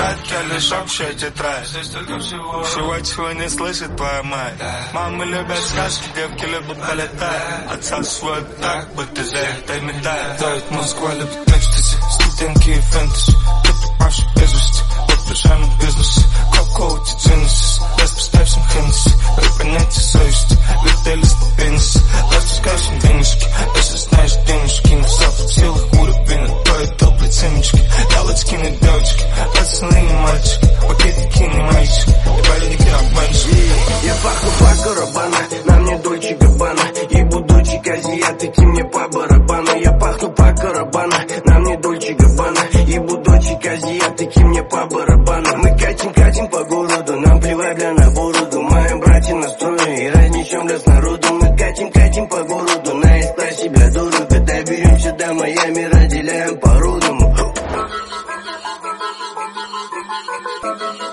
тетрадь, я лишь общая тетрадь. Здесь только всего, чего не слышит твоя мать. Мамы любят сказки, девки любят полетать. Отца свой так, будто за этой медаль. Дает Москва, любит экстази, студентки и фэнтези. Кто-то павший без вести, вот пижамный бизнес. Коко-коути Genesis, раз поставь всем Хеннесси. Вы понятие совести, летели по пенисе. Распускай всем денежки, если знаешь денежки. На запад силах уровень, то и топлые ценнички. Ялочкины девочки, пацаны не мальчики. Пакетики не мальчики, и валерики обманщики. Я пахну Пако Рабана, на мне Дольче Габбана. И будучи азиатики, мне по барабану. Я пахну Пако Рабана, на мне Дольче Габбана. И будучи азиатики, мне по барабану. Мы катим по городу, нам плевать для на бороду. Мои братья настроены и разнесем лес народу. Мы катим по городу, на эстасе, бля, дорого. Доберемся до Майами, разделяем по-родному.